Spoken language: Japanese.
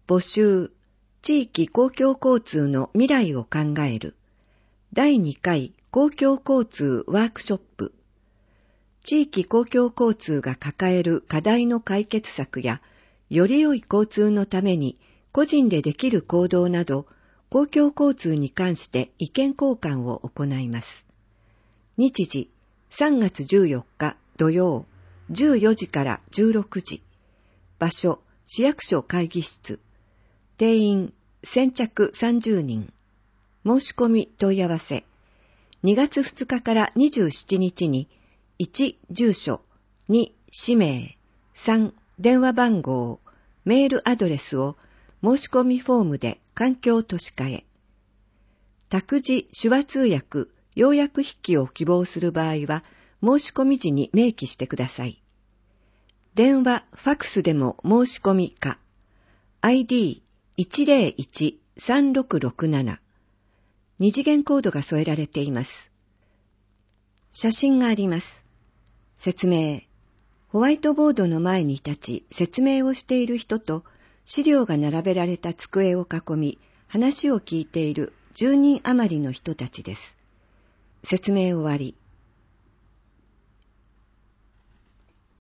募集、地域公共交通の未来を考える。第2回公共交通ワークショップ。地域公共交通が抱える課題の解決策や、より良い交通のために個人でできる行動など、公共交通に関して意見交換を行います。日時、3月14日土曜、14時から16時。場所、市役所会議室。定員、先着30人。申し込み問い合わせ。2月2日から27日に、1、住所、2、氏名、3、電話番号、メールアドレスを申し込みフォームで環境都市課へ。託児手話通訳、要約筆記を希望する場合は、申し込み時に明記してください。電話、ファクスでも申し込みか。ID101-3667。二次元コードが添えられています。写真があります。説明。ホワイトボードの前に立ち説明をしている人と、資料が並べられた机を囲み、話を聞いている10人余りの人たちです。説明終わり。